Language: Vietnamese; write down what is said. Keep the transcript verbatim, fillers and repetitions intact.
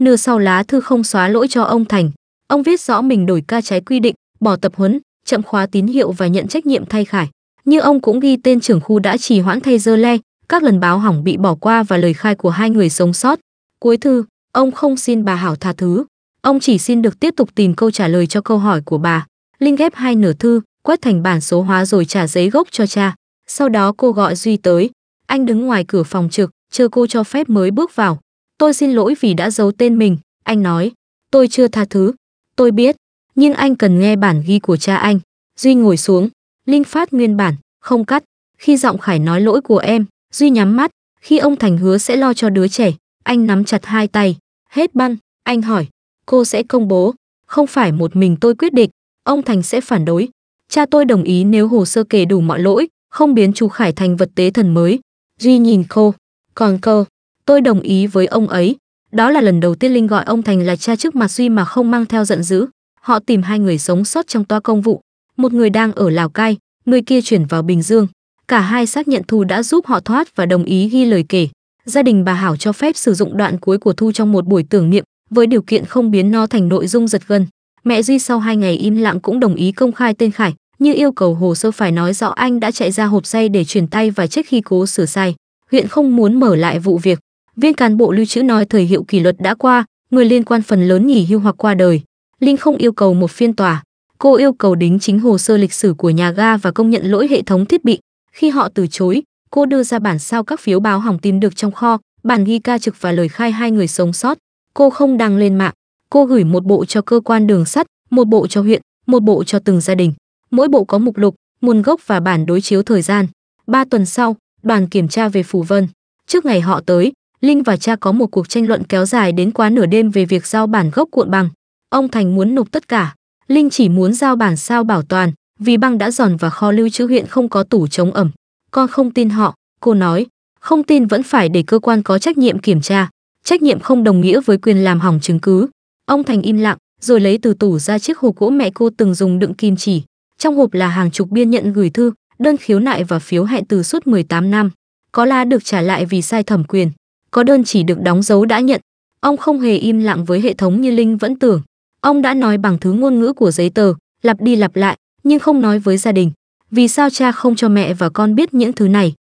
nửa sau lá thư không xóa lỗi cho ông Thành. Ông viết rõ mình đổi ca trái quy định, bỏ tập huấn, chậm khóa tín hiệu và nhận trách nhiệm thay Khải. Như ông cũng ghi tên trưởng khu đã trì hoãn thay dơ le, các lần báo hỏng bị bỏ qua và lời khai của hai người sống sót. Cuối thư, ông không xin bà Hảo tha thứ. Ông chỉ xin được tiếp tục tìm câu trả lời cho câu hỏi của bà. Linh ghép hai nửa thư, quét thành bản số hóa rồi trả giấy gốc cho cha. Sau đó cô gọi Duy tới. Anh đứng ngoài cửa phòng trực, chờ cô cho phép mới bước vào. Tôi xin lỗi vì đã giấu tên mình, anh nói. Tôi chưa tha thứ. Tôi biết, nhưng anh cần nghe bản ghi của cha anh. Duy ngồi xuống. Linh phát nguyên bản, không cắt. Khi giọng Khải nói lỗi của em, Duy nhắm mắt. Khi ông Thành hứa sẽ lo cho đứa trẻ, anh nắm chặt hai tay. Hết băng, anh hỏi. Cô sẽ công bố. Không phải một mình tôi quyết định. Ông Thành sẽ phản đối. Cha tôi đồng ý nếu hồ sơ kể đủ mọi lỗi, không biến chú Khải thành vật tế thần mới. Duy nhìn cô. Còn cô, tôi đồng ý với ông ấy. Đó là lần đầu tiên Linh gọi ông Thành là cha trước mặt Duy mà không mang theo giận dữ. Họ tìm hai người sống sót trong toa công vụ. Một người đang ở Lào Cai, người kia chuyển vào Bình Dương. Cả hai xác nhận Thu đã giúp họ thoát và đồng ý ghi lời kể. Gia đình bà Hảo cho phép sử dụng đoạn cuối của Thu trong một buổi tưởng niệm, với điều kiện không biến nó thành nội dung giật gân. Mẹ Duy sau hai ngày im lặng cũng đồng ý công khai tên Khải, như yêu cầu hồ sơ phải nói rõ anh đã chạy ra hộp xay để chuyển tay và check khi cố sửa sai. Huyện không muốn mở lại vụ việc. Viên cán bộ lưu trữ nói thời hiệu kỷ luật đã qua, người liên quan phần lớn nghỉ hưu hoặc qua đời. Linh không yêu cầu một phiên tòa. Cô yêu cầu đính chính hồ sơ lịch sử của nhà ga và công nhận lỗi hệ thống thiết bị. Khi họ từ chối, cô đưa ra bản sao các phiếu báo hỏng tìm được trong kho, bản ghi ca trực và lời khai hai người sống sót. Cô không đăng lên mạng. Cô gửi một bộ cho cơ quan đường sắt, một bộ cho huyện, một bộ cho từng gia đình. Mỗi bộ có mục lục, nguồn gốc và bản đối chiếu thời gian. Ba tuần sau, đoàn kiểm tra về Phù Vân. Trước ngày họ tới, Linh và cha có một cuộc tranh luận kéo dài đến quá nửa đêm về việc giao bản gốc cuộn băng. Ông Thành muốn nộp tất cả. Linh chỉ muốn giao bản sao bảo toàn, vì băng đã giòn và kho lưu trữ huyện không có tủ chống ẩm. Con không tin họ, cô nói. Không tin vẫn phải để cơ quan có trách nhiệm kiểm tra. Trách nhiệm không đồng nghĩa với quyền làm hỏng chứng cứ. Ông Thành im lặng, rồi lấy từ tủ ra chiếc hộp gỗ mẹ cô từng dùng đựng kim chỉ. Trong hộp là hàng chục biên nhận gửi thư, đơn khiếu nại và phiếu hẹn từ suốt mười tám năm. Có lá được trả lại vì sai thẩm quyền. Có đơn chỉ được đóng dấu đã nhận. Ông không hề im lặng với hệ thống như Linh vẫn tưởng. Ông đã nói bằng thứ ngôn ngữ của giấy tờ, lặp đi lặp lại, nhưng không nói với gia đình. Vì sao cha không cho mẹ và con biết những thứ này?